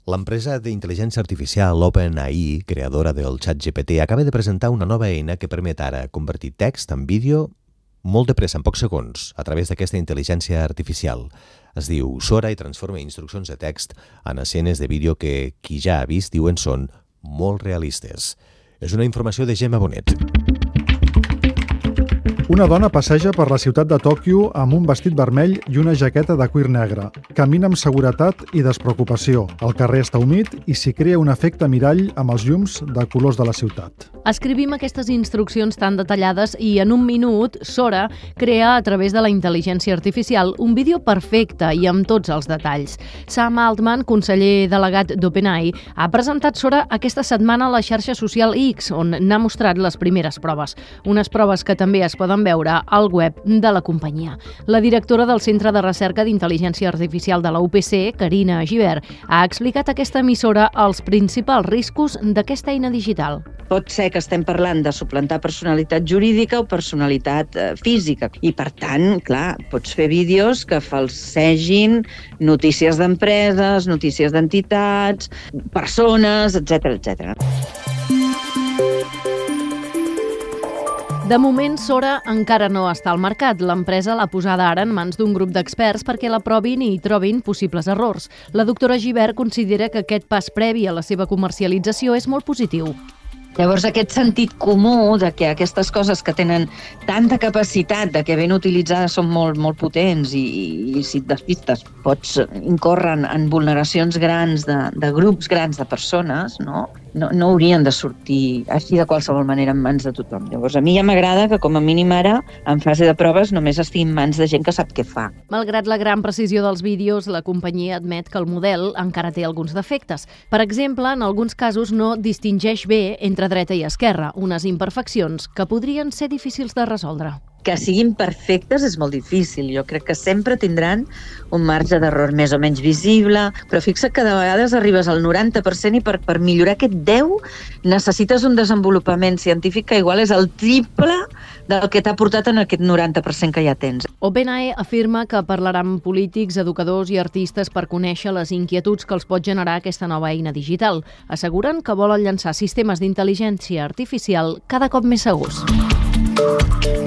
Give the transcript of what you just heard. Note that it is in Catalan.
L'empresa d'intel·ligència artificial OpenAI, creadora del ChatGPT, acaba de presentar una nova eina que permet ara convertir text en vídeo molt de pressa, en pocs segons, a través d'aquesta intel·ligència artificial. Es diu Sora i transforma instruccions de text en escenes de vídeo que qui ja ha vist diuen són molt realistes. És una informació de Gemma Bonet. Una dona passeja per la ciutat de Tòquio amb un vestit vermell i una jaqueta de cuir negre. Camina amb seguretat i despreocupació. El carrer està humit i s'hi crea un efecte mirall amb els llums de colors de la ciutat. Escrivim aquestes instruccions tan detallades i en un minut Sora crea a través de la intel·ligència artificial un vídeo perfecte i amb tots els detalls. Sam Altman, conseller delegat d'OpenAI, ha presentat Sora aquesta setmana a la xarxa social X, on n'ha mostrat les primeres proves. Unes proves que també es poden veure al web de la companyia. La directora del Centre de Recerca d'Intel·ligència Artificial de la UPC, Carina Gibert, ha explicat a aquesta emissora els principals riscos d'aquesta eina digital. Pot ser que estem parlant de suplantar personalitat jurídica o personalitat física. I, per tant, clar, pots fer vídeos que falsegin notícies d'empreses, notícies d'entitats, persones, etc. De moment, Sora encara no està al mercat. L'empresa l'ha posada ara en mans d'un grup d'experts perquè la provin i hi trobin possibles errors. La doctora Gibert considera que aquest pas previ a la seva comercialització és molt positiu. Llavors, aquest sentit comú de que aquestes coses que tenen tanta capacitat de que ben utilitzades són molt potents i si et despistes pots incórrer en vulneracions grans de grups grans de persones, no haurien de sortir així de qualsevol manera en mans de tothom. Llavors, a mi ja m'agrada que com a mínim ara, en fase de proves, només estigui en mans de gent que sap què fa. Malgrat la gran precisió dels vídeos, la companyia admet que el model encara té alguns defectes. Per exemple, en alguns casos no distingeix bé entre dreta i esquerra, unes imperfeccions que podrien ser difícils de resoldre. Que siguin perfectes és molt difícil. Jo crec que sempre tindran un marge d'error més o menys visible, però fixa't que de vegades arribes al 90% i per millorar aquest 10 necessites un desenvolupament científic que igual és el triple del que t'ha portat en aquest 90% que ja tens. OpenAI afirma que parlarà amb polítics, educadors i artistes per conèixer les inquietuds que els pot generar aquesta nova eina digital. Asseguren que volen llançar sistemes d'intel·ligència artificial cada cop més segurs.